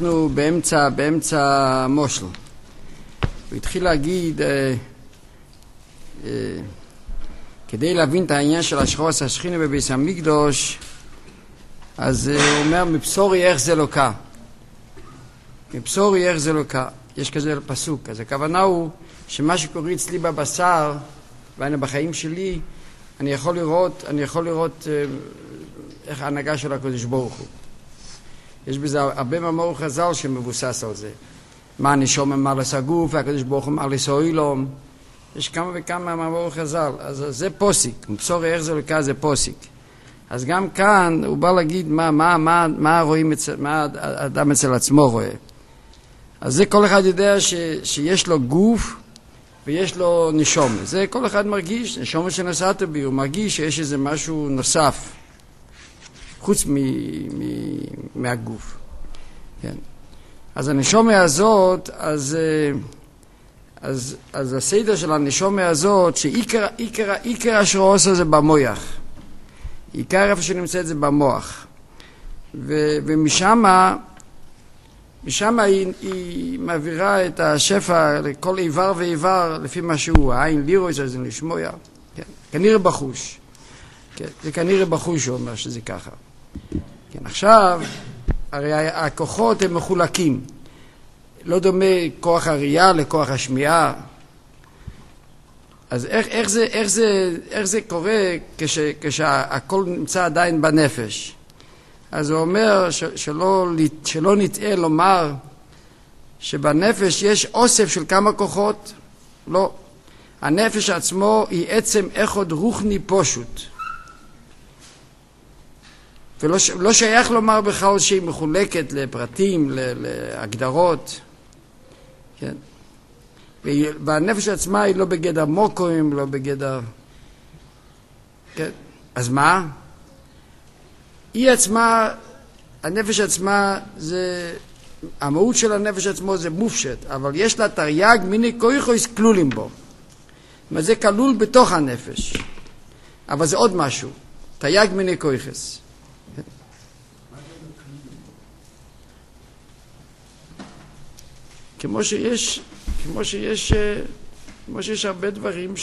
אנחנו באמצע מושל. הוא התחיל להגיד, כדי להבין את העניין של השחרוס השכינה בביס המקדוש, אז הוא אומר, מבשורי איך זה לוקה. מבשורי איך זה לוקה. יש כזה פסוק. אז הכוונה הוא שמה שקורה אצלי בבשר, ואני בחיים שלי, אני יכול לראות איך ההנהגה של הקדוש ברוך הוא. יש בזה הרבה מאמר חז"ל שמבוסס על זה. מה הנשום אמר לסגוף, והקדוש ברוך הוא אמר לסוילום. יש כמה וכמה מאמר חז"ל. אז זה פוסיק. מבשורי איך זה לוקה זה פוסיק. אז גם כאן הוא בא להגיד מה רואים, מה האדם אצל עצמו רואה. אז זה כל אחד יודע שיש לו גוף ויש לו נשום. זה כל אחד מרגיש, נשום שנסעת בי, הוא מרגיש שיש איזה משהו נוסף, חוץ מהגוף. כן. אז הנשומה הזאת, אז הסדר של הנשומה הזאת, שעיקר השרוס הזה במוח. עיקר איפה שנמצא זה במוח. ומשם היא מעבירה את השפע לכל איבר ואיבר לפי מה שהוא. העין לירוס זה לשמוע. כן. כנראה בחוש. כן. זה כנראה בחוש הוא אומר שזה ככה. כן. עכשיו, הרי הכוחות הם מחולקים. לא דומה כוח הראייה לכוח השמיעה. אז איך זה קורה כשהכל נמצא עדיין בנפש? אז הוא אומר שלא נטעה לומר שבנפש יש אוסף של כמה כוחות. לא. הנפש עצמו היא עצם אחד רוחני פשוט. ולא שייך לומר בכלל שהיא מחולקת לפרטים, להגדרות. כן. והנפש עצמה היא לא בגדר מוקוים, לא בגדר... כן. אז מה? היא עצמה, הנפש עצמה זה... המהות של הנפש עצמו זה מופשט, אבל יש לה תרי"ג מיני כויכוס כלולים בו. זאת אומרת, זה כלול בתוך הנפש. אבל זה עוד משהו. תרי"ג מיני כויכוס. כמו שיש הרבה דברים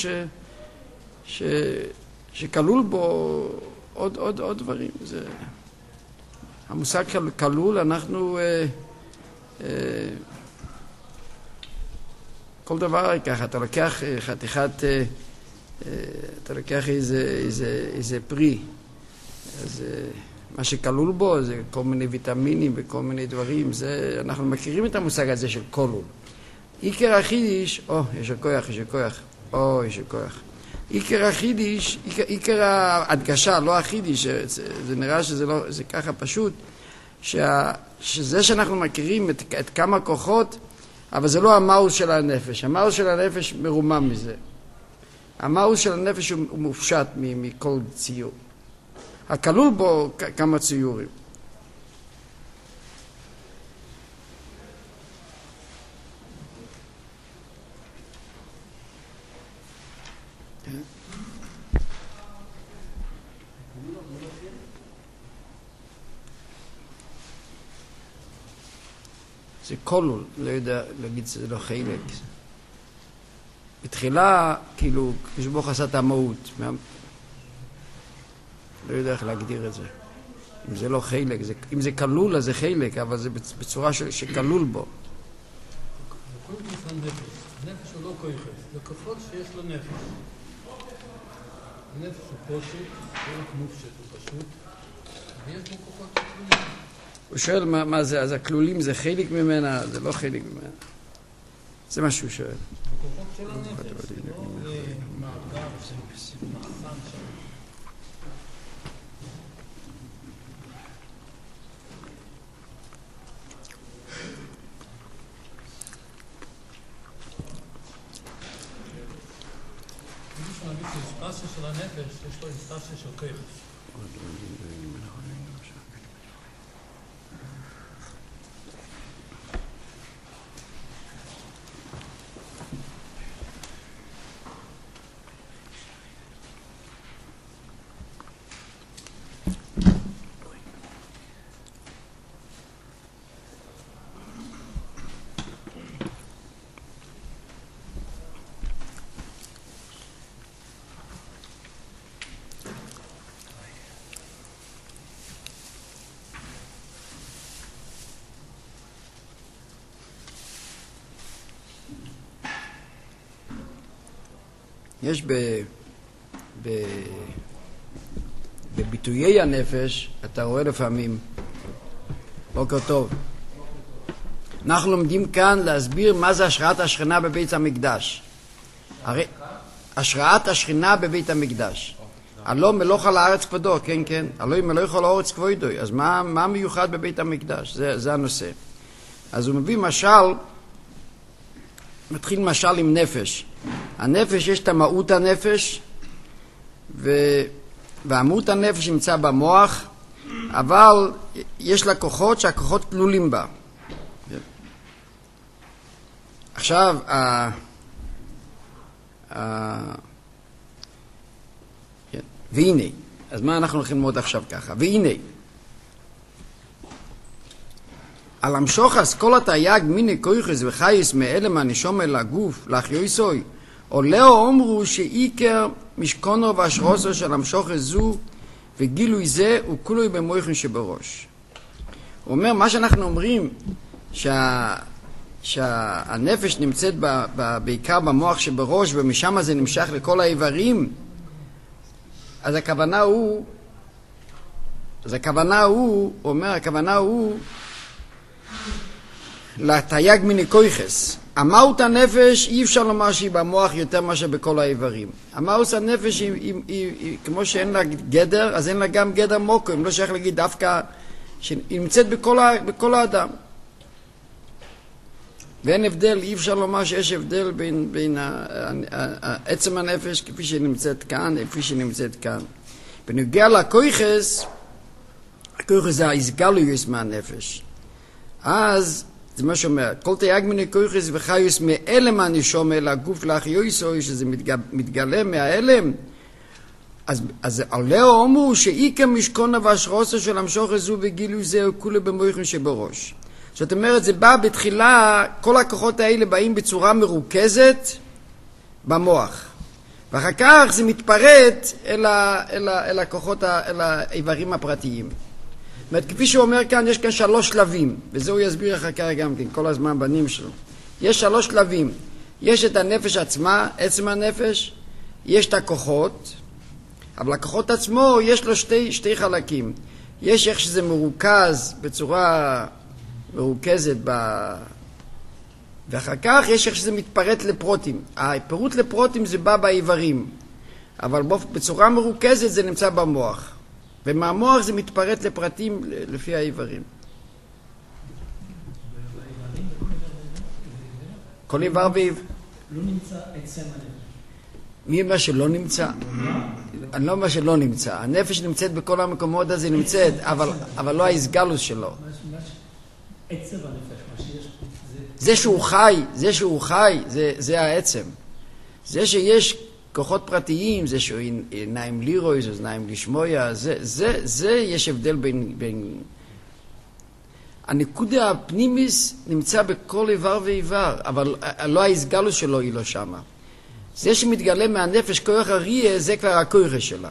שכלול בו עוד דברים. זה המושג כלול, אנחנו כל דבר ככה, אתה לוקח חתיכת, אתה לוקח איזה פרי, אז מה שכלול בו זה כל מיני ויטמינים וכל מיני דברים, זה, אנחנו מכירים את המושג הזה של כלול. עיקר החידיש, יש הכוח. עיקר החידיש, עיקר ההדגשה, לא החידיש, זה נראה שזה לא, זה ככה פשוט, שזה שאנחנו מכירים את כמה כוחות, אבל זה לא המאוס של הנפש. המאוס של הנפש מרומם מזה. המאוס של הנפש הוא מופשט מכל ציור. הכלול בו כמה ציורים. זה כלול, לא יודע להגיד שזה לא חלק. בתחילה, כאילו, כשברוך עשה את המהות. לא יודע איך להגדיר את זה. אם זה לא חלק, אם זה כלול, אז זה חלק, אבל זה בצורה שכלול בו. כל גוף הנפש. הנפש הוא לא כויכס, זה כוחות שיש לו נפש. הנפש הוא פשוט, לא רק מופשט, הוא פשוט, ויש בו כוחות כלולים. הוא שואל מה זה, אז הכלולים זה חלק ממנה, זה לא חלק ממנה. זה מה שהוא שואל. הכוחות של הנפש, לא מאגר, מחסן שם. אינסטנציה של הנפש, יש לו אינסטנציה של כיף. יש בביטויי הנפש, אתה רואה לפעמים, בוקר טוב, אנחנו לומדים כאן להסביר מה זה השראת השכינה בבית המקדש. הרי השראת השכינה בבית המקדש. הלא מלוך על הארץ כבודו, כן, כן. הלא מלוך על הארץ כבודו. אז מה מיוחד בבית המקדש? זה הנושא. אז הוא מביא משל, מתחיל משל עם נפש. הנפש, יש את המהות הנפש, והמהות הנפש נמצא במוח, אבל יש לה כוחות שהכוחות כלולים בה. עכשיו, והנה, אז מה אנחנו הולכים ללמוד עכשיו ככה? והנה, על המשוך אסכולת היג מיני כויכס וחייס מאלם הנשום אל הגוף להחיוסוי, עולהו אומרו שעיקר משכונו והשרוסו של המשוך זו וגילוי זה הוא כולוי במויכן שבראש. הוא אומר, מה שאנחנו אומרים שהנפש נמצאת בעיקר במוח שבראש ומשם זה נמשך לכל האיברים, אז הכוונה הוא, הכוונה הוא לתייג מיני כויכס. המהות הנפש אי אפשר לומר שהיא במוח יותר מאשר בכל האיברים. המהות הנפש היא כמו שאין לה גדר, אז אין לה גם גדר מוקו, אם לא שייך להגיד דווקא שהיא נמצאת בכל האדם. ואין הבדל, אי אפשר לומר שיש הבדל בין עצם הנפש כפי שהיא נמצאת כאן, כפי שהיא נמצאת כאן. בנוגע לכויכס, הכויכס זה ההסגלויוס מהנפש. אז זה מה שאומר, כל תייג מיני כויכס וחיוס מאלם הנשום אל הגוף להחיוסוי, שזה מתגלה מהאלם, אז עולהו אומרו שאיקר משכונה והשרוסו של המשוך זו וגילוי זה כולו במויכן שבראש. זאת אומרת, זה בא בתחילה, כל הכוחות האלה באים בצורה מרוכזת במוח. ואחר כך זה מתפרט אל הכוחות, אל האיברים הפרטיים. זאת אומרת, כפי שהוא אומר כאן, יש כאן 3 שלבים, וזה הוא יסביר אחר כך גם כן, כל הזמן בנים שלו. יש 3 שלבים. יש את הנפש עצמה, עצם הנפש, יש את הכוחות, אבל הכוחות עצמו יש לו שתי חלקים. יש איך שזה מרוכז בצורה מרוכזת ואחר כך יש איך שזה מתפרט לפרוטים. הפירוט לפרוטים זה בא באיברים, אבל בצורה מרוכזת זה נמצא במוח, ומהמוח זה מתפרט לפרטים לפי האיברים. כל איבר ואיבר לא נמצא עצם הנפש. מי אומר שלא נמצא? אני לא אומר שלא נמצא. הנפש נמצאת בכל המקומות הזה, נמצאת, אבל לא ההסגלוס שלו. עצם הנפש, מה שיש... זה שהוא חי, זה העצם. זה שיש כוחות פרטיים, זה שהוא עיניים לירוי, זה עיניים לשמויה, זה יש הבדל בין... הנקודה הפנימיס נמצא בכל איבר ואיבר, אבל לא ההסגלוס שלו היא לא שמה. זה שמתגלה מהנפש כוח הראייה, זה כבר הכוח שלה.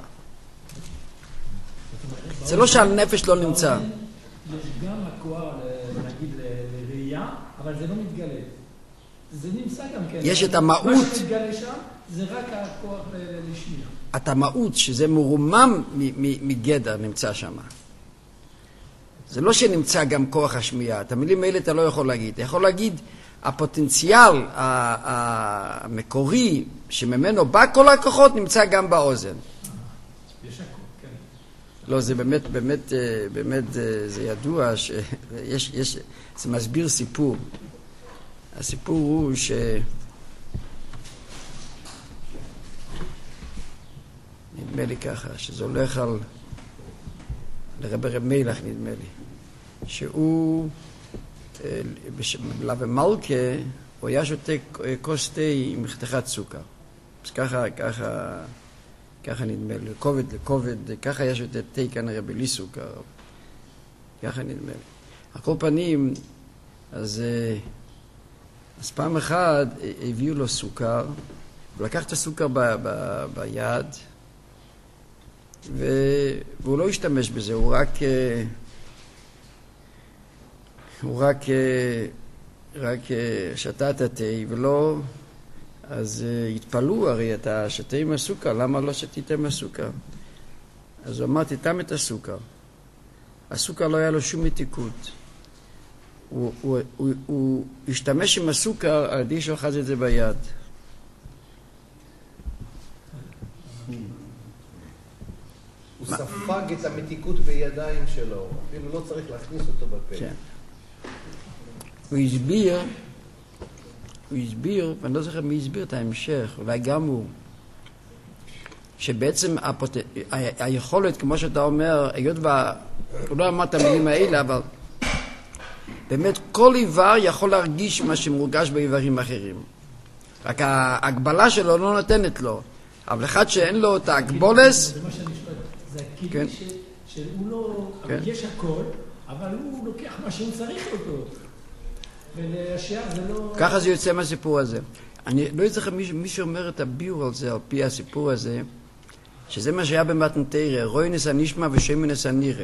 זה לא שהנפש לא נמצא. יש גם הכוח, נגיד, לראייה, אבל זה לא מתגלה. זה נמצא גם כן. יש את המהות. מה שמתגלה שם, זה רק הכוח לשמיע. את המהות, שזה מרומם מגדר, נמצא שם. זה לא שנמצא גם כוח השמיעה. את המילים האלה אתה לא יכול להגיד. אתה יכול להגיד, הפוטנציאל המקורי שממנו בא כל הכוחות נמצא גם באוזן. יש הכוח, כן. לא, זה באמת זה ידוע שיש, זה מסביר סיפור. הסיפור הוא נדמה לי ככה, שזה הולך על לרב מלך, נדמה לי, שהוא במלכה הוא היה שותה כוס תה עם חתיכת סוכר. אז ככה נדמה לי, לכובד, ככה היה שותה תה כנראה בלי סוכר. ככה נדמה לי. על כל פנים, אז פעם אחת הביאו לו סוכר, הוא לקח את הסוכר ביד, והוא לא השתמש בזה, הוא רק שתה את התה, ולא, אז התפלאו, הרי אתה שתה עם הסוכר, למה לא שתית עם הסוכר? אז הוא אמר, תיתם את הסוכר. הסוכר לא היה לו שום מתיקות. הוא השתמש עם הסוכר על ידי שהוא אחז את זה ביד. הוא ספג את המתיקות בידיים שלו, אפילו לא צריך להכניס אותו בפה. כן. הוא הסביר, ואני לא זוכר מי הסביר את ההמשך, אולי גם הוא, שבעצם היכולת, כמו שאתה אומר, היות הוא לא אמר את המילים האלה, אבל באמת כל איבר יכול להרגיש מה שמורגש באיברים אחרים. רק ההגבלה שלו לא נותנת לו. אבל אחד שאין לו את ההגבולס... זה מה שאני שואל. זה הכלי שהוא לא... יש הכל, אבל הוא לוקח מה שהוא צריך אותו. ולהשאר זה לא... ככה זה יוצא מהסיפור הזה. אני לא אצלך מי שאומר את הביור על זה, על פי הסיפור הזה, שזה מה שהיה במתן תורה, רוינס הנשמע ושמינס הנראה.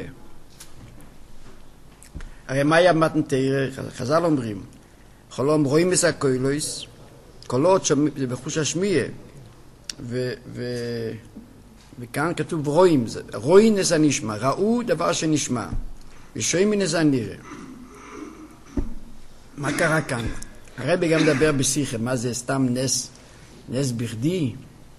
הרי מה היה במתן תורה? חז"ל אומרים, חלום רוינס הקוילויס, קולות זה בחוש השמיעה, וכאן כתוב רואים, רוינס הנשמע, ראו דבר שנשמע, ושמינס הנראה. מה קרה כאן? הרבי גם מדבר בשיחה, מה זה סתם נס בכדי?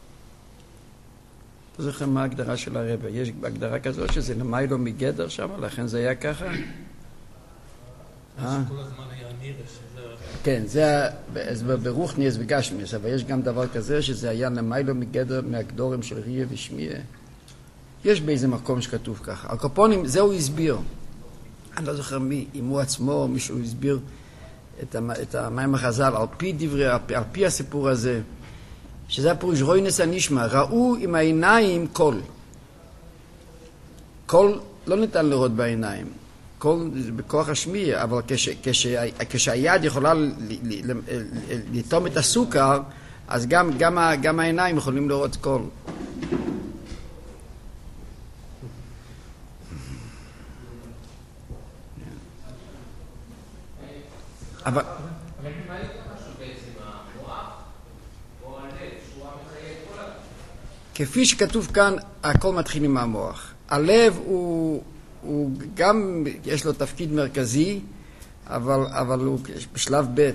לא זוכר מה ההגדרה של הרבי. יש הגדרה כזאת שזה למיילו מגדר שם, לכן זה היה ככה? כל הזמן היה נראה שזה... כן, זה ברוך נס וגשמיס, אבל יש גם דבר כזה שזה היה למיילו מגדר מהגדורים של ריה ושמיעה. יש באיזה מקום שכתוב ככה. הקופונים, זה הוא הסביר. אני לא זוכר מי, אם הוא עצמו, מישהו הסביר את המים החז"ל, על פי הסיפור הזה, שזה הפירוש רוינס הנשמע, ראו עם העיניים קול. קול לא ניתן לראות בעיניים. קול בכוח השמיע, אבל כשהיד יכולה לטום את הסוכר, אז גם העיניים יכולים לראות קול. אבל... מה יותר משהו בעצם, המוח או הלב, שהוא המחייב כל הלב? כפי שכתוב כאן, הכל מתחיל עם המוח. הלב הוא גם, יש לו תפקיד מרכזי, אבל הוא בשלב ב'.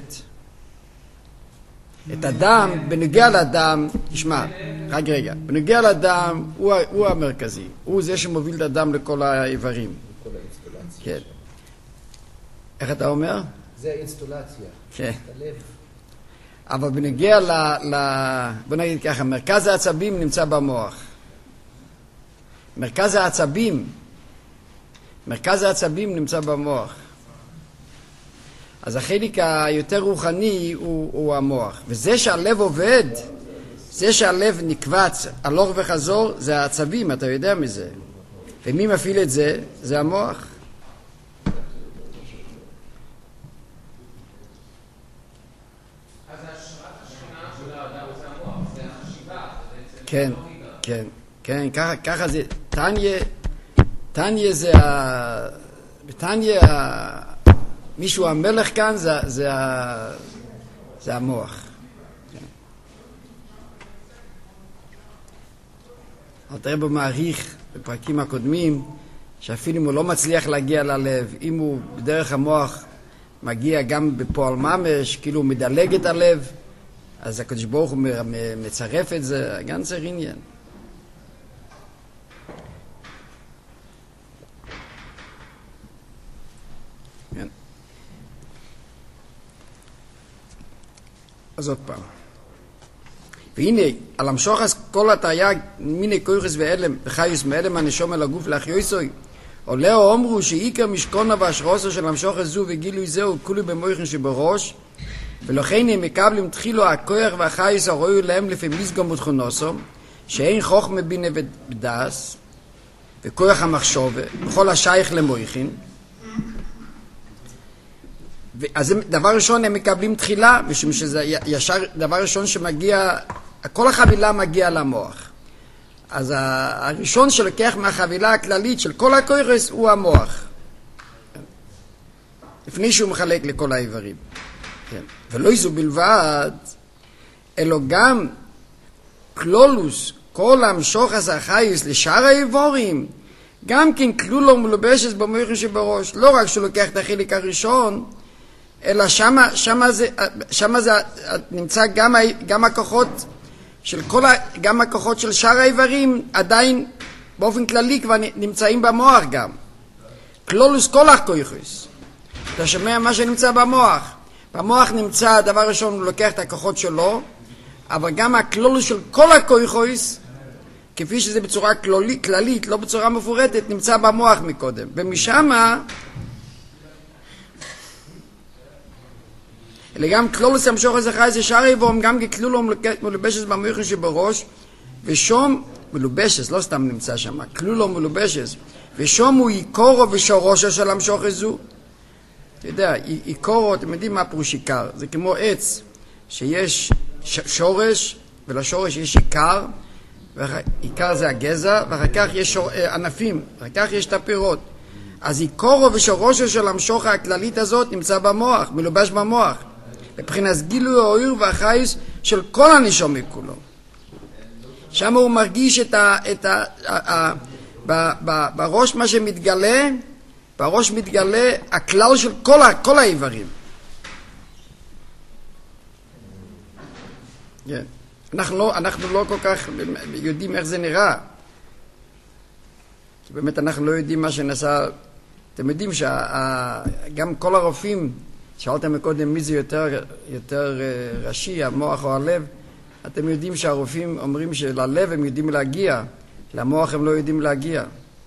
את הדם, בנוגע לדם, תשמע, רק רגע, בנוגע לדם הוא המרכזי. הוא זה שמוביל את הדם לכל האיברים. כל האינסטולציה. כן. איך אתה אומר? זה האינסטולציה. כן. הלב. אבל בנגיע בוא נגיד ככה, מרכז העצבים נמצא במוח. מרכז העצבים נמצא במוח. אז החלק היותר רוחני הוא המוח. וזה שהלב עובד, זה שהלב נקבץ הלוך וחזור, זה העצבים, אתה יודע מזה. ומי מפעיל את זה? זה המוח. כן, כן, כן, ככה זה, תניה זה בתניה, מישהו המלך כאן זה המוח. אתה רב מעריך בפרקים הקודמים, שאפילו אם הוא לא מצליח להגיע ללב, אם הוא בדרך המוח מגיע גם בפועל ממש, כאילו הוא מדלג את הלב, אז הקדוש ברוך הוא מצרף את זה, גנצר עניין. כן. אז עוד פעם. והנה, על המשוך אז כל התרי"ג מיני כויכס ואלם, וחיוס מאלם הנשום אל הגוף להחיוסוי, עולה או אומרו שעיקר משכונה והשראוסו של המשוך הזו וגילוי זהו כולו במויכן שבראש, ולכן הם מקבלים תחילו הכוח והחייס הראוי להם לפי מסגום ותכונוסו, שאין חוכמה בינה ודס, וכוח המחשוב, וכל השייך למויכין. אז דבר ראשון הם מקבלים תחילה, משום שזה ישר דבר ראשון שמגיע, כל החבילה מגיע למוח. אז הראשון שלוקח מהחבילה הכללית של כל הכויכס הוא המוח. לפני שהוא מחלק לכל האיברים. כן. ולא זו בלבד, אלא גם כלולוס, כל המשוך החייס לשאר האיבורים, גם כן כלולו מלובשת במוחין שבראש, לא רק שהוא לוקח את החלק הראשון, אלא שמה זה נמצא גם הכוחות של גם הכוחות של שאר האיברים עדיין באופן כללי כבר נמצאים במוח גם. כלולוס כל הכויכוס. אתה שומע מה שנמצא במוח. במוח נמצא, דבר ראשון הוא לוקח את הכוחות שלו, אבל גם הכלולוס של כל הכויכוס, כפי שזה בצורה כללית, לא בצורה מפורטת, נמצא במוח מקודם. ומשם אלא גם כלולוס המשוך הזכאי זה שער איבום, גם ככלולו מלובשת במוחין שבראש, ושום מלובשת, לא סתם נמצא שם, כלולו מלובשת, ושום הוא עיקורו ושורושו של המשוך הזו. אתה יודע, עיקורו, אתם יודעים מה פירוש עיקר? זה כמו עץ, שיש שורש, ולשורש יש עיקר, עיקר זה הגזע, ואחר כך יש ענפים, אחר כך יש את הפירות. אז עיקורו ושורושו של המשוך הכללית הזאת נמצא במוח, מלובש במוח. מבחינת גילוי האור והחייס של כל הנשום מכולו. שם הוא מרגיש בראש מה שמתגלה, בראש מתגלה הכלל של כל האיברים. אנחנו לא כל כך יודעים איך זה נראה. כי באמת אנחנו לא יודעים מה שנעשה. אתם יודעים שגם כל הרופאים, שאלתם מקודם מי זה יותר ראשי, המוח או הלב, אתם יודעים שהרופאים אומרים שללב הם יודעים להגיע, למוח הם לא יודעים להגיע.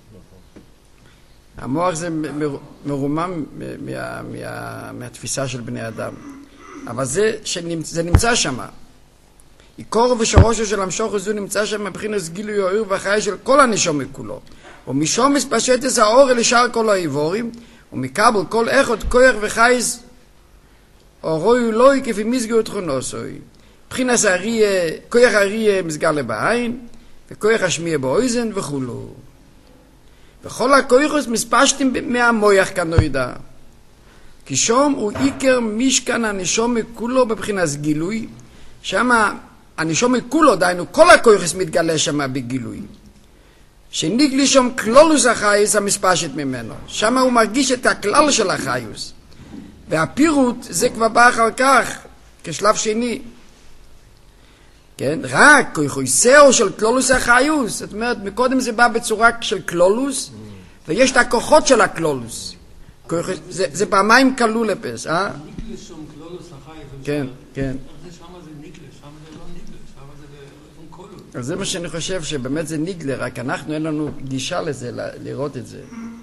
המוח זה מרומם מהתפיסה של בני אדם. אבל זה נמצא שם. עיקור ושורשו של המשוך הזו נמצא שם מבחינת גילוי האור והחי של כל הנשום מכולו. ומשום מספשט את האור לשאר כל האיבורים, ומקבל כל אחד כוח וחייס אורוי ולוי כפי מסגר תכונוסוי. מבחינת כוח האריה מסגר לבעין, וכוח השמיע באוזן וכולו. וכל הכוחוס מספשטים מהמויח כנוידע. כי שום הוא עיקר משכן הנשום מכולו בבחינת גילוי, שמה הנשום מכולו, דיינו כל הכוחוס מתגלה שמה בגילוי. שניגלי שם כלולוס החייס המספשת ממנו. שמה הוא מרגיש את הכלל של החייס. והפירוט זה כבר בא אחר כך, כשלב שני. כן? רק כוחויסאו של כלולוס החייס. זאת אומרת, מקודם זה בא בצורה של כלולוס, ויש את הכוחות של הכלולוס. זה פעמיים כלול לפס, אה? ניקלה שם כלולוס החייס. כן, כן. שמה זה ניקלה, שמה זה לא ניקלה, שמה זה כלולוס. אז זה מה שאני חושב, שבאמת זה ניגלה, רק אנחנו אין לנו גישה לזה, לראות את זה.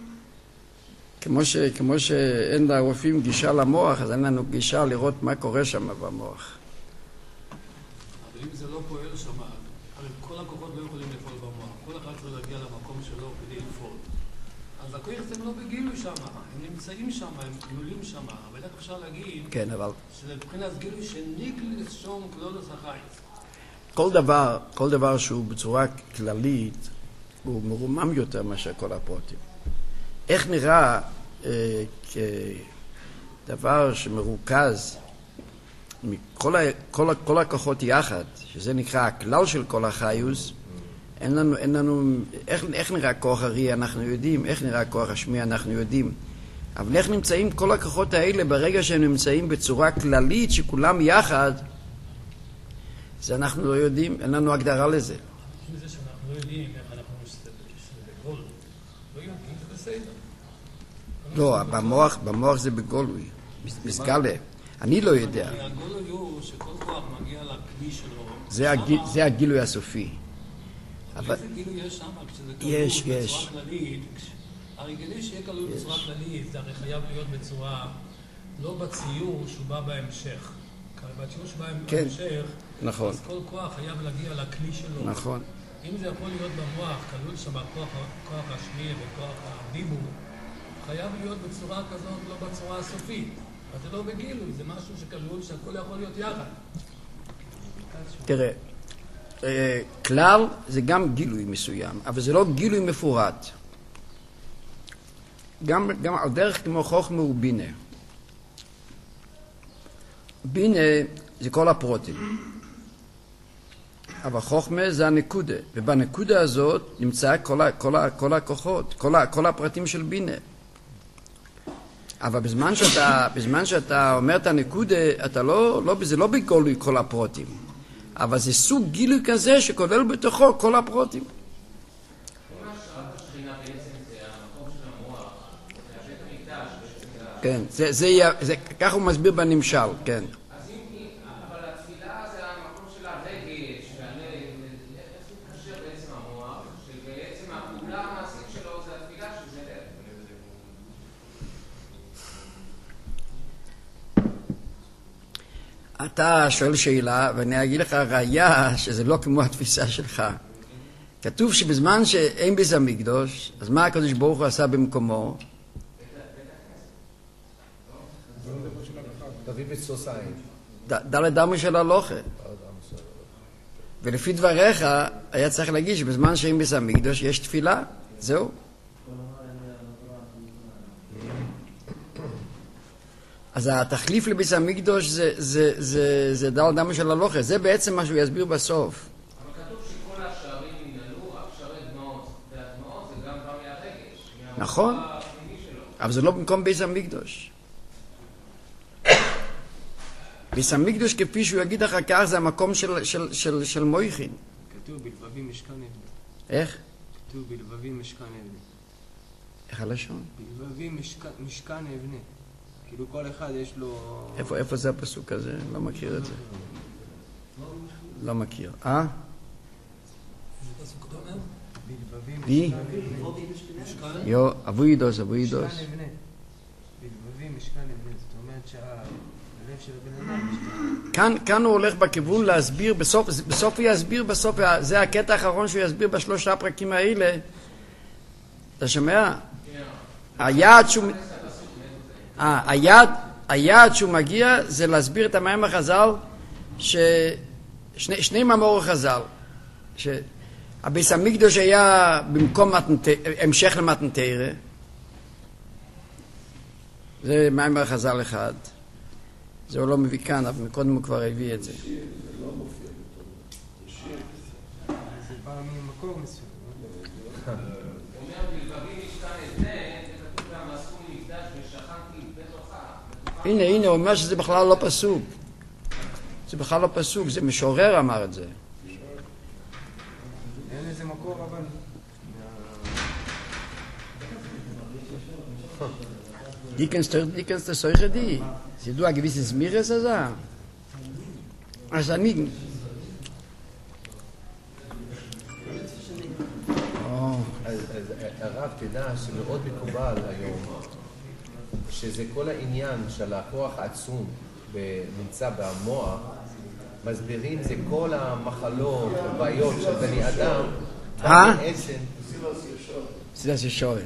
כמו שאין לרופאים גישה למוח, אז אין לנו גישה לראות מה קורה שם במוח. אבל אם זה לא פועל שם, הרי כל הכוחות לא יכולים לפעול במוח. כל אחד צריך להגיע למקום שלו כדי לפעול. אז הכוחות הם לא בגילוי שם, הם נמצאים שם, הם כלולים שם. אבל איך אפשר להגיד שזה מבחינת גילוי שניגלה שם כלולוס החייס. כל דבר שהוא בצורה כללית, הוא מרומם יותר מאשר כל הפרוטים. איך נראה כדבר שמרוכז מכל הכוחות יחד, שזה נקרא הכלל של כל החיוס, אין לנו, איך נראה כוח הרי אנחנו יודעים, איך נראה כוח השמיע אנחנו יודעים, אבל איך נמצאים כל הכוחות האלה ברגע שהם נמצאים בצורה כללית שכולם יחד, זה אנחנו לא יודעים, אין לנו הגדרה לזה. עם זה שאנחנו לא יודעים איך אנחנו בגול, לא יודעים, זה בסדר. לא, במוח זה בגולוי, מסגלה. אני לא יודע. הגולוי הוא שכל כוח מגיע לכלי שלו. זה הגילוי הסופי. איזה גילוי יש שם? יש. בצורה כללית, הרי כדי שיהיה כלול בצורה כללית, זה הרי חייב להיות בצורה, לא בציור שהוא בא בהמשך. בציור שבא בהמשך, נכון. אז כל כוח חייב להגיע לכלי שלו. נכון. אם זה יכול להיות במוח, כלול שם כוח השמיע וכוח הדיבור, חייב להיות בצורה כזאת, לא בצורה הסופית. אבל זה לא בגילוי, זה משהו שכלול שהכל יכול להיות יחד. תראה, כלל זה גם גילוי מסוים, אבל זה לא גילוי מפורט. גם על דרך כמו חוכמה ובינה. בינה זה כל הפרוטים. אבל חוכמה זה הנקודה, ובנקודה הזאת נמצא כל הכוחות, כל הפרטים של בינה. אבל בזמן שאתה אומר את הנקודה, זה לא בגילוי כל הפרוטים, אבל זה סוג גילוי כזה שכולל בתוכו כל הפרוטים. כן, כך הוא מסביר בנמשל, כן. אבל התפילה זה המקום של הרגש, איך הוא קשר בעצם המוח, שבעצם הפעולה המעשית שלו זה התפילה שזה לב. אתה שואל שאלה, ואני אגיד לך ראיה שזה לא כמו התפיסה שלך. כתוב שבזמן שאין בית המקדש, אז מה הקדוש ברוך הוא עשה במקומו? דלת דמו של הלוכה. ולפי דבריך היה צריך להגיד שבזמן שאין בית המקדש יש תפילה. זהו. אז התחליף לבית המקדש זה דלת דמו של הלוכה. זה בעצם מה שהוא יסביר בסוף. אבל כתוב שכל השערים ננעלו, רק שערי דמעות, והדמעות זה גם בא מהרגש. נכון. אבל זה לא במקום בית המקדש. בית המקדש כפי שהוא יגיד אחר כך זה המקום של מויכין. כתוב בלבבים משכן אבן. איך? כתוב בלבבים משכן אבן. איך הלשון? בלבבים משכן אבן. כאילו כל אחד יש לו... איפה זה הפסוק הזה? לא מכיר את זה. לא מכיר. בלבבים יו, אבו ידוס. בלבבים משכן אבן. זאת אומרת שהלב של הבן אדם כאן הוא הולך בכיוון להסביר, בסוף הוא יסביר, זה הקטע האחרון שהוא יסביר בשלושה הפרקים האלה. אתה שומע? היעד שהוא מגיע זה להסביר את המים החז"ל, שני מאמרי חז"ל, שהבית המקדש היה במקום המשך למתנתרא, זה מאמר חז"ל אחד. זה הוא לא מביא כאן, אבל קודם הוא כבר הביא את זה. זה בא ממקור מסוים. אומר בלבבים משכן אבן, וכתוב גם עשו מקדש ושכנתי בתוכה. הנה, הוא אומר שזה בכלל לא פסוק. זה בכלל לא פסוק, זה משורר אמר את זה. אין איזה מקור אבל... Die kannst du solche die. Sie du ein gewisses Mires also. Also nicht. הרב, תדע שמאוד מקובל היום שזה כל העניין של הכוח העצום נמצא במוח, מסבירים זה כל המחלות ובעיות של בני אדם בעצם... זה שואל.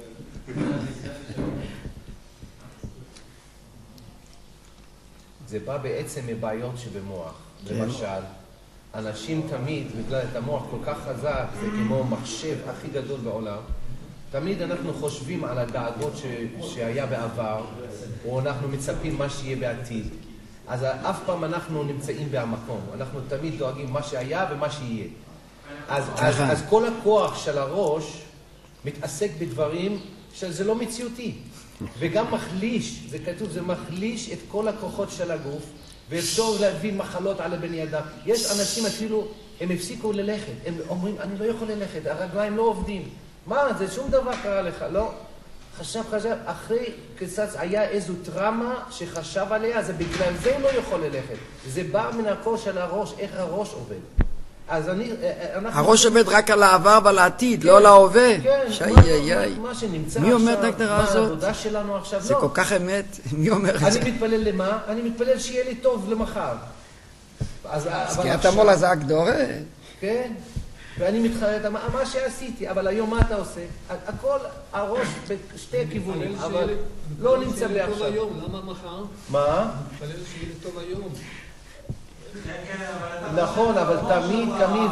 זה בא בעצם מבעיות שבמוח. למשל, אנשים תמיד, בגלל את המוח כל כך חזק, זה כמו מחשב הכי גדול בעולם, תמיד אנחנו חושבים על הדאגות שהיה בעבר, או אנחנו מצפים מה שיהיה בעתיד. אז אף פעם אנחנו נמצאים במקום, אנחנו תמיד דואגים מה שהיה ומה שיהיה. אז כל הכוח של הראש מתעסק בדברים שזה לא מציאותי. וגם מחליש, זה כתוב, זה מחליש את כל הכוחות של הגוף, ואפשר להביא מחלות על הבני אדם. יש אנשים אפילו, הם הפסיקו ללכת, הם אומרים, אני לא יכול ללכת, הרגליים לא עובדים. מה, זה שום דבר קרה לך, לא? חשב, אחרי קצת היה איזו טראומה שחשב עליה, זה בגלל זה הוא לא יכול ללכת. זה בא מן הקור של הראש, איך הראש עובד. אז הראש עובד רק על העבר ועל העתיד, לא על ההווה. כן, מה שנמצא מי אומר את ההגדרה הזאת? מה העבודה שלנו עכשיו? זה כל כך אמת, מי אומר את זה? אני מתפלל למה? אני מתפלל שיהיה לי טוב למחר. אז כי אתה מול הזה הגדורה. כן, ואני מתחרט, מה שעשיתי, אבל היום מה אתה עושה? הכל הראש בשתי הכיוונים, אבל לא נמצא בעכשיו. למה מחר? מה? מתפלל שיהיה טוב היום. נכון, אבל תמיד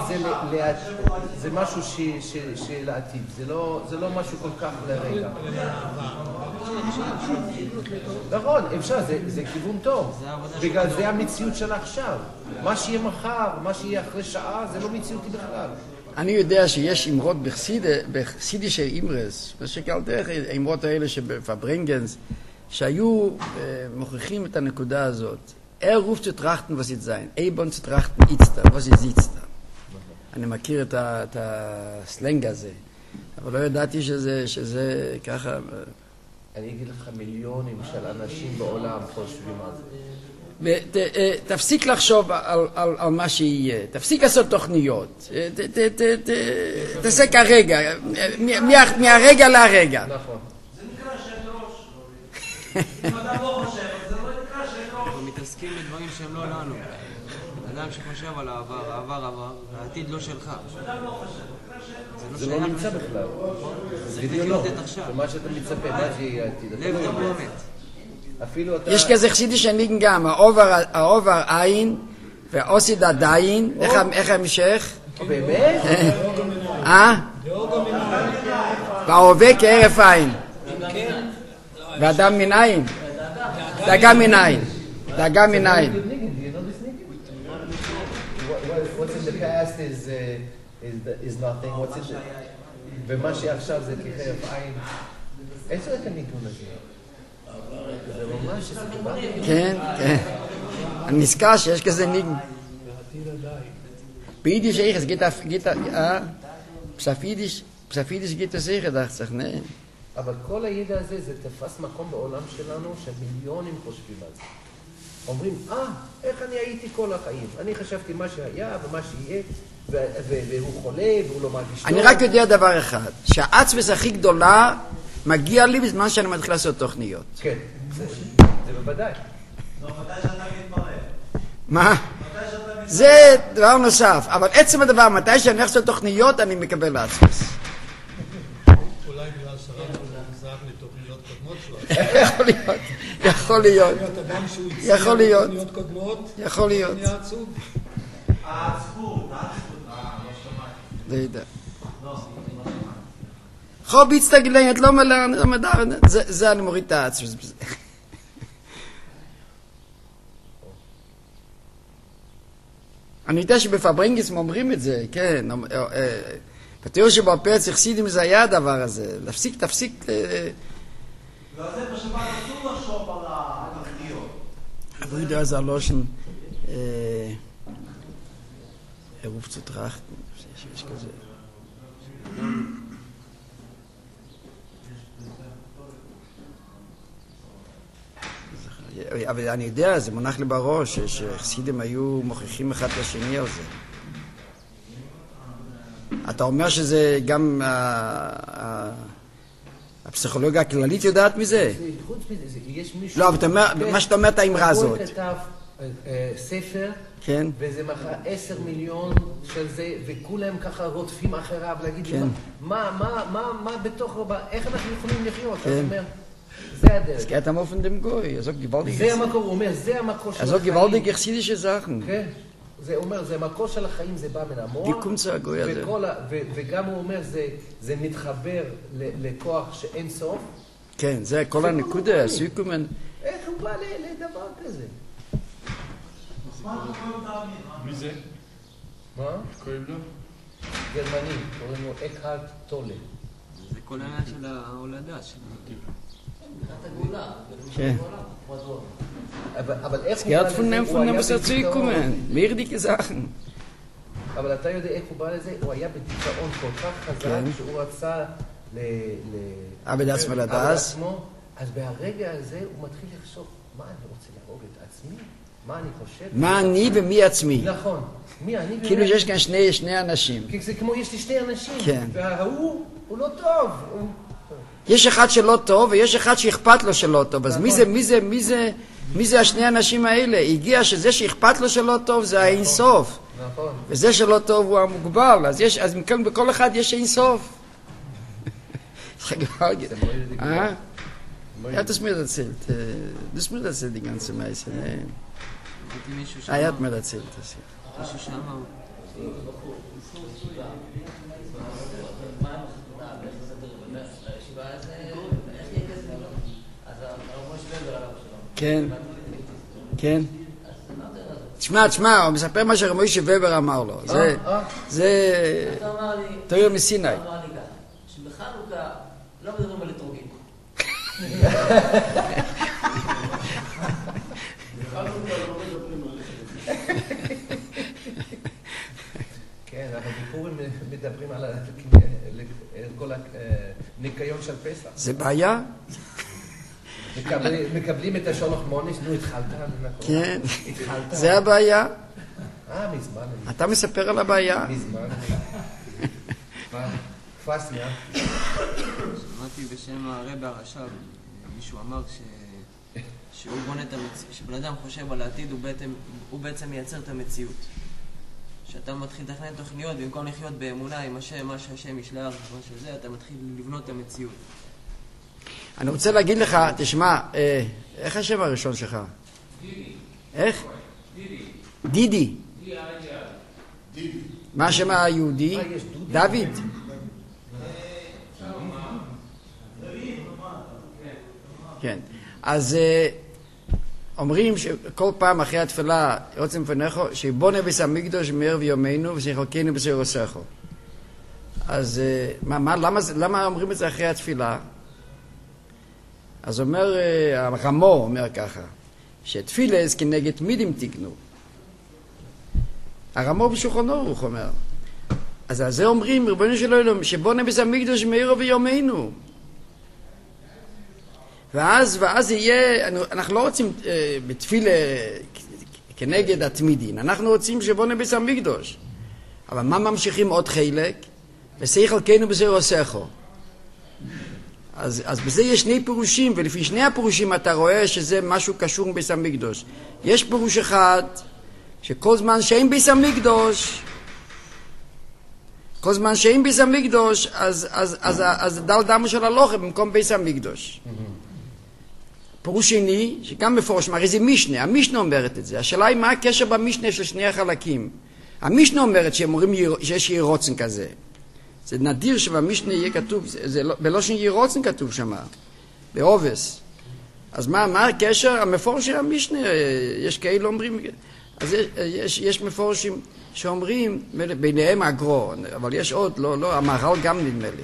זה משהו של העתיד, זה לא משהו כל כך לרגע. נכון, אפשר, זה כיוון טוב. בגלל זה המציאות של עכשיו. מה שיהיה מחר, מה שיהיה אחרי שעה, זה לא מציאותי בכלל. אני יודע שיש אמרות בחסידישי אימרס, ושקל דרך האמרות האלה שבפברנגנס, שהיו מוכיחים את הנקודה הזאת. רוף zu trachten, was ist sein. Ebon zu trachten, was ist jetzt da. אני מכיר את הסלנג הזה, אבל לא ידעתי שזה ככה... אני אגיד לך מיליונים של אנשים בעולם חושבים על זה. תפסיק לחשוב על מה שיהיה, תפסיק לעשות תוכניות, תעשה כרגע, מהרגע להרגע. נכון. זה נקרא שם ראש. אם אדם לא חושב, זה לא נקרא שם ראש. אנחנו מתעסקים בדברים שהם לא לנו. אדם שחושב על העבר, העבר עבר, והעתיד לא שלך. אדם לא חושב. זה לא נמצא בכלל. זה בדיוק עכשיו. ומה שאתה מצפה, מה שיהיה העתיד. לב דמומת. יש כזה חסידי שניגן גם, העובר עין והאוסיד עדיין, איך המשך? באמת? וההווה כהרף עין. ואדם מן עין. דאגה מן עין. דאגה מן עין. What's in the past is nothing. What's in the... ומה שעכשיו זה כהרף עין. איזה את הניגון הזה? זה ממש שסיפרתי. כן, כן. אני נזכר שיש כזה ניגון. ביידיש איך, es geht פסאפידיש geht es sicher, dachte ich, ne? אבל כל הידע הזה, זה תפס מקום בעולם שלנו שמיליונים חושבים על זה. אומרים, איך אני הייתי כל החיים? אני חשבתי מה שהיה ומה שיהיה, והוא חולה והוא לא מרגיש טוב. אני רק יודע דבר אחד, שהעצמס הכי גדולה מגיע לי בזמן שאני מתחיל לעשות תוכניות. כן, זה בוודאי. מתי שאתה מתמראה. מה? זה דבר נוסף, אבל עצם הדבר, מתי שאני הולך לעשות תוכניות, אני מקבל לעצמס. אולי בגלל שרב נזרק לתוכניות קודמות שלו. יכול להיות, יכול להיות. יכול להיות. יכול להיות. העצבות. לא יודע. חוב הצטגלנת, לא מדבר, זה אני מוריד את העצמס. אני יודע שבפברנגס אומרים את זה, כן. בתיאור שבפרץ החסידים זה היה הדבר הזה. תפסיק. ועל זה בשבת אסור לחשוב על התוכניות. Brüder ist erloschen, ruft zu trachten. Ich אבל אני יודע, זה מונח לי בראש, שחסידים היו מוכיחים אחד לשני על זה. אתה אומר שזה גם הפסיכולוגיה הכללית יודעת מזה? חוץ מזה, יש מישהו... לא, אבל מה שאתה אומר את האמרה הזאת. הוא כתב ספר, וזה מכר 10 מיליון של זה, וכולם ככה רודפים אחריו, להגיד לי, מה בתוך, איך אנחנו יכולים לחיות? אתה אומר, זה הדרך. Es geht am offen dem Goy, er sagt gewaltig. זה המקור, הוא אומר, זה המקור של החיים. Er sagt gewaltig chassidische Sachen. כן, זה אומר, זה המקור של החיים, זה בא מן המוח. Die kommt zu Goy הזה. וגם הוא אומר, זה מתחבר לכוח שאין סוף. כן, זה כל הנקודה, הסיכומן. איך הוא בא לדבר כזה? מי זה? מה? קוראים לו? גרמני, קוראים לו אקהרט טולה. זה כל העניין של ההולדה שלנו. כן. אבל איך הוא בא לזה? הוא היה בדיכאון. מיירדיקה זכן. אבל אתה יודע איך הוא בא לזה? הוא היה בדיכאון כל כך חזק שהוא רצה עבד עצמו לדעס. אז בהרגע הזה הוא מתחיל לחשוב, מה אני רוצה להרוג את עצמי? מה אני חושב? מה אני ומי עצמי. נכון. מי אני ומי? כאילו יש כאן שני אנשים. כי זה כמו יש לי שני אנשים. כן. וההוא הוא לא טוב. יש אחד שלא טוב ויש אחד שאכפת לו שלא טוב. אז מי זה השני האנשים האלה? הגיע שזה שאכפת לו שלא טוב זה האינסוף. נכון. וזה שלא טוב הוא המוגבל. אז מכאן בכל אחד יש אינסוף. Er hat es mir erzählt. Das mir erzählt die ganze Meise. Er hat mir erzählt das. מישהו שאמר. כן, כן. תשמע, הוא מספר מה שרב מוישה ובר אמר לו. זה תורה מסיני. אמר לי ככה, שבחנוכה לא מדברים על אתרוגים. כן, אבל בפורים מדברים על כל הניקיון של פסח. זה בעיה? מקבלים את השולח מוניס, נו התחלת? כן, זה הבעיה. מזמן. אתה מספר על הבעיה. מזמן. פסניה. שמעתי בשם הרבי הרש"ב, מישהו אמר שהוא בונה את המציאות, שבן אדם חושב על העתיד, הוא בעצם מייצר את המציאות. שאתה מתחיל לתכנן תוכניות, במקום לחיות באמונה עם השם, מה שהשם ישלח, מה שזה, אתה מתחיל לבנות את המציאות. אני רוצה להגיד לך, תשמע, איך השם הראשון שלך? דידי. איך? דידי. דידי. מה השם היהודי? דוד. כן. אז אומרים שכל פעם אחרי התפילה, רוצים לפניך, שבונה ביס המקדוש מערב יומנו ושיחלקנו בסירוסךו. אז למה אומרים את זה אחרי התפילה? אז אומר, הרמו אומר ככה, שתפילס כנגד מידים תקנו. הרמו בשולחן ערוך אומר. אז על זה אומרים, ריבונו של עולם, שבונה ביס המקדוש מערב יומנו. ואז יהיה, אנחנו לא רוצים בתפילה כנגד התמידין, אנחנו רוצים שבונה ביס המקדוש. אבל מה ממשיכים עוד חלק? ושיחלקנו בסירוסךו. אז בזה יש שני פירושים, ולפי שני הפירושים אתה רואה שזה משהו קשור עם ביס המקדוש. יש פירוש אחד, שכל זמן שאין ביס המקדוש, כל זמן שאין ביס המקדוש, אז דל דמו של הלוכה במקום ביס המקדוש. פירוש שני, שגם מפורש, הרי זה משנה, המשנה אומרת את זה. השאלה היא מה הקשר במשנה של שני החלקים. המשנה אומרת שיש יהיה רוצן כזה. זה נדיר שבמשנה יהיה כתוב, בלושן יהיה רוצן כתוב שם, בעובס. אז מה הקשר? המפורש של המשנה, יש כאלה אומרים, אז יש מפורשים שאומרים, ביניהם הגרו, אבל יש עוד, לא, המהר"ל גם נדמה לי,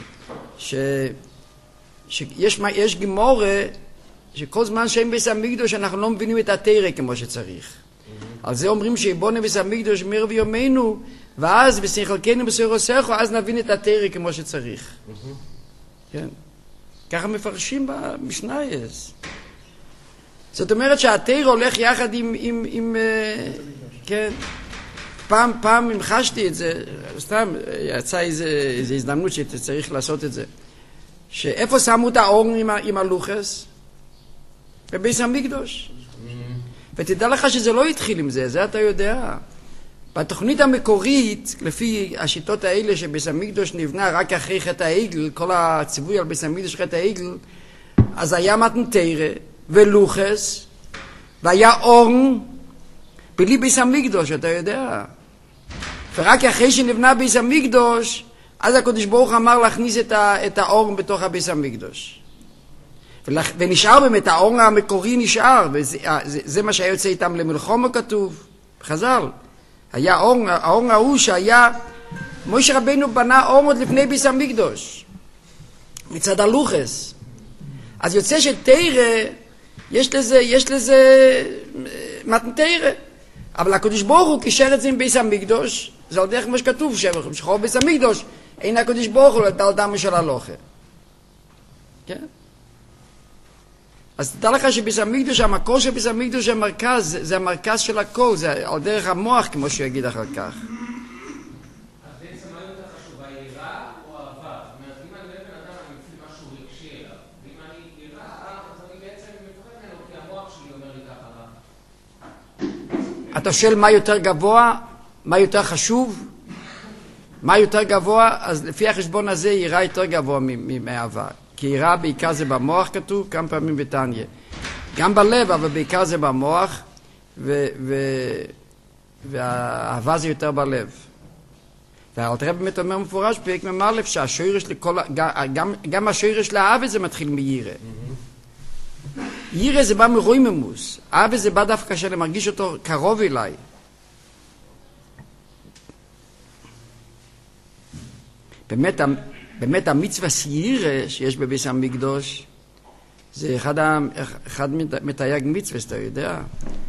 שיש גמורה, שכל זמן שאין ביס המקדוש אנחנו לא מבינים את התורה כמו שצריך. על זה אומרים שבונה ביס המקדוש מערב יומנו, ואז ושיחלקנו בסירוסךו, אז נבין את התורה כמו שצריך. כן. ככה מפרשים במשנייס. זאת אומרת שהתורה הולך יחד עם כן. פעם המחשתי את זה, סתם יצא איזו הזדמנות שצריך לעשות את זה. שאיפה שמו את האור עם הלוחס? בביס המקדוש. ותדע לך שזה לא התחיל עם זה אתה יודע. בתוכנית המקורית, לפי השיטות האלה שביס המקדוש נבנה רק אחרי חטא העגל, כל הציווי על ביס המקדוש חטא העגל, אז היה מתן תורה ולוחס, והיה אורן, בלי ביס המקדוש, אתה יודע. ורק אחרי שנבנה ביס המקדוש, אז הקדוש ברוך אמר להכניס את האורן בתוך הביס המקדוש. ונשאר באמת, האור המקורי נשאר, וזה מה שהיה יוצא איתם למלחמה כתוב, בחז"ל. היה האור ההוא שהיה, משה רבנו בנה אור עוד לפני ביס המקדוש, מצד הלוחס. אז יוצא שתורה, יש לזה מתן תורה. אבל הקדוש ברוך הוא קישר את זה עם ביס המקדוש, זה על דרך כמו שכתוב, שחור ביס המקדוש, אין הקדוש ברוך הוא לדל דמו של הלוכה. כן? אז תדע לך שביס המקדוש, המקור של ביס המקדוש המרכז, זה המרכז של הכל, זה על דרך המוח, כמו שהוא יגיד אחר כך. אז בעצם מה יותר חשוב, היראה או אהבה? זאת אומרת, אם אני בן אדם, אני מפעיל משהו רגשי אליו, ואם אני יראה, אז אני בעצם מפחד ממנו, כי המוח שלי אומר לי ככה. אתה שואל מה יותר גבוה, מה יותר חשוב, מה יותר גבוה, אז לפי החשבון הזה יראה יותר גבוה מאהבה. כי יראה בעיקר זה במוח כתוב, כמה פעמים בתניא. גם בלב, אבל בעיקר זה במוח, והאהבה זה יותר בלב. והאלתר רבי באמת אומר מפורש, פרק מ"א, שהשורש לכל, גם השורש לאהבה זה מתחיל מיראה. ירא זה בא מרויממוס, אהבה זה בא דווקא שאני מרגיש אותו קרוב אליי. באמת המצווה ירא שיש בביס המקדוש, זה אחד מתייג מצווה, אתה יודע.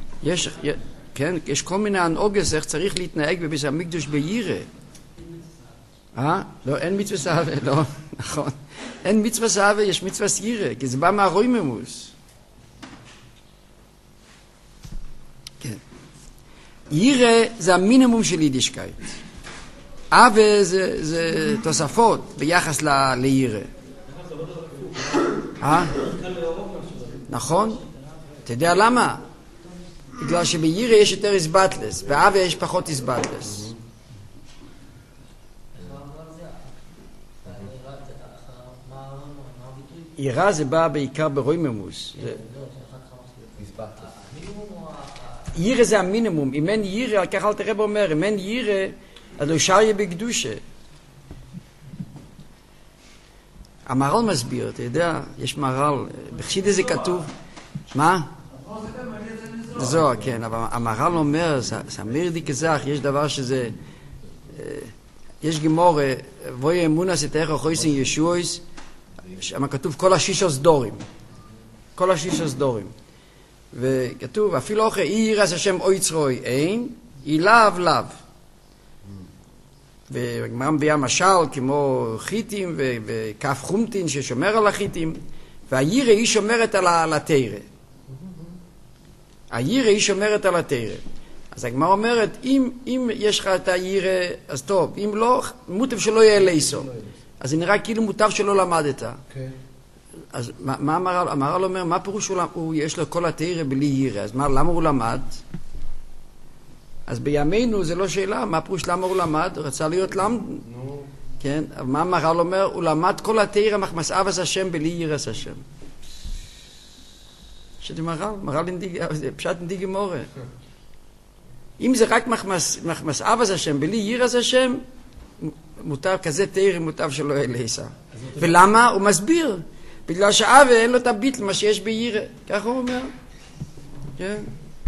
יש כל מיני הנהוגות איך צריך להתנהג בביס המקדוש בירא. לא, אין מצווה סהבה, לא, נכון. אין מצווה סהבה, יש מצווה ירא, כי זה בא מהרויממוס. כן. ירא זה המינימום של יידישקייט. אהבה זה תוספות ביחס לירא. נכון? אתה יודע למה? בגלל שבירא יש יותר איסבטלס, באהבה יש פחות איסבטלס. יראה זה בא בעיקר ברויממוס. ירא זה המינימום. אם אין ירא, ככה אל תראה אומר, אם אין ירא, אז לא ישר יהיה בקדושה. המהר"ל מסביר, אתה יודע, יש מהר"ל, בחסידות זה כתוב, מה? זוהר, כן, אבל המהר"ל אומר, סמיר דיקזך, יש דבר שזה, יש גמורה, בואי אמונה סתאיך חויסין ישועס, שם כתוב כל השישוס דורים, כל השישוס דורים, וכתוב, אפילו אחרי, אי ירס השם אוי צרוי אין, אי לאו לאו. והגמרא מביאה משל כמו חיטים וכף חומטין ששומר על החיטים, והירא היא שומרת על התורה. הירא היא שומרת על התורה. אז הגמרא אומרת, אם יש לך את הירא, אז טוב, אם לא, מוטב שלא יהיה לייסו. אז זה נראה כאילו מוטב שלא למדת. אז מה המהר"ל? המהר"ל אומר, מה פירוש יש לו כל התורה בלי ירא? אז למה הוא למד? אז בימינו זה לא שאלה, מה פירוש למה הוא למד? הוא רצה להיות למד. כן, אבל מה המהר"ל אומר? הוא למד כל התורה מחמס אבס השם בלי ירס השם. שזה מהר"ל פשט אינדיגי מורה. אם זה רק מחמס אבס השם בלי ירס השם, מוטב כזה תורה מוטב שלא יהיה להיסה. ולמה? הוא מסביר. בגלל שאבא אין לו את הביטל מה שיש בירא. ככה הוא אומר. כן.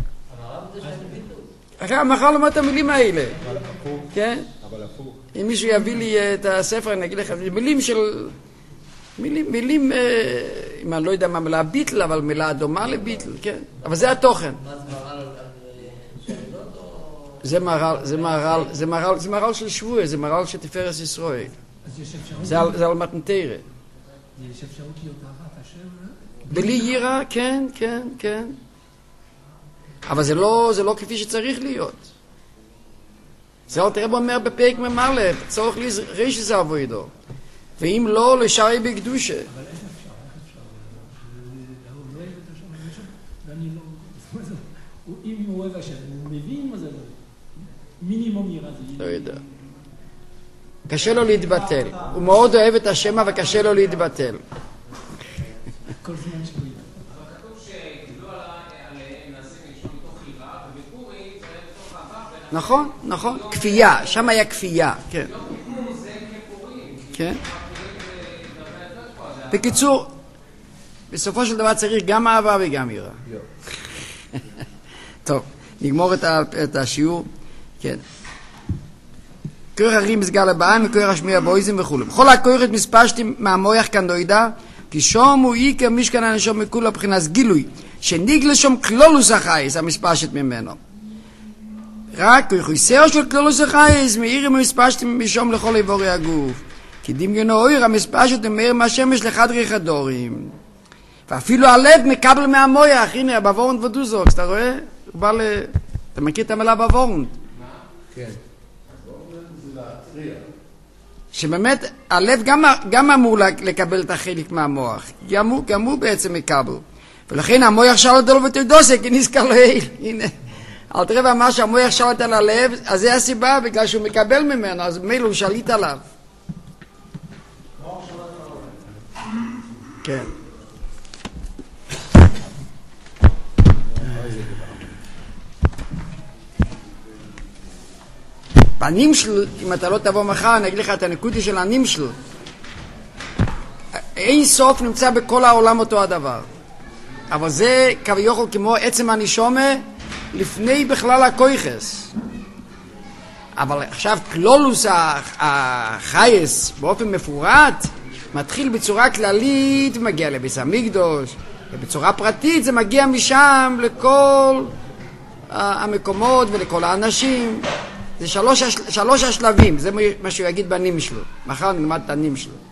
המהר"ל למד את המילים האלה. כן? אם מישהו יביא לי את הספר, אני אגיד לך, מילים של... מילים, אם אני לא יודע מה מילה ביטל, אבל מילה דומה לביטל, כן? אבל זה התוכן. זה מהר"ל של שבוע, זה מהר"ל של תפארת ישראל. זה על מתנתרא. יש אפשרות להיות אהבת השם? בלי יראה, כן, כן, כן. אבל זה לא כפי שצריך להיות. זה אל תראה בו אומר בפרק ממלא, צורך ריש זה עבודו. ואם לא, לשארי בקדושה. אבל איך אפשר? הוא לא אוהב את השם, ואני לא... אם הוא אוהב השם, הוא מבין מה זה לא. מינימום יראה זה. לא יודע. קשה לו להתבטל. הוא מאוד אוהב את השם, אבל קשה לו להתבטל. כל זמן שהוא ידע. אבל כתוב שגילו עליהם נעשים לשם מתוך יראה, ובפורים זה היה מתוך אהבה. נכון, נכון. כפייה, שם היה כפייה, כן. זה כפורים. כן. בקיצור, בסופו של דבר צריך גם אהבה וגם יראה. טוב, נגמור את השיעור. כן. כוח הרים מסגל הבאים וכוח השמיע בויזם וכו'. בכל הכוחת מספשתם מהמויח כאן דוידה, כי שום הוא איקר משכן הנשום מכולה מבחינת גילוי, שניגלה שם כלולוס החייס, המספשת ממנו. רק כוח יסר של כלולוס החייס, מאירים המספשתם משום לכל איבורי הגוף. כי דמגנו אויר המספשת מאיר מהשמש לחדרי חדורים. ואפילו הלב מקבל מהמויח, הנה, בוורנט ודוזוקס, אתה רואה? הוא בא אתה מכיר את המילה בוורנט? כן. שבאמת הלב גם אמור לקבל את החלק מהמוח, גם הוא בעצם מקבל, ולכן המוח שולט עליו ותרדוסה כי נזכר לו הנה, אל תראה ואמר שהמוח שולט על הלב, אז זה הסיבה בגלל שהוא מקבל ממנו, אז מילא הוא שליט עליו. כן. בנמשל, אם אתה לא תבוא מחר, אני אגיד לך את הנקודה של הנמשל. אין סוף נמצא בכל העולם אותו הדבר. אבל זה כביכול כמו עצם הנשומה לפני בכלל הכויחס. אבל עכשיו כלולוס החייס באופן מפורט מתחיל בצורה כללית ומגיע לביס המקדוש, ובצורה פרטית זה מגיע משם לכל המקומות ולכל האנשים. זה שלוש השלבים, זה מה שהוא יגיד בנים שלו. מחר נלמד את הנים שלו.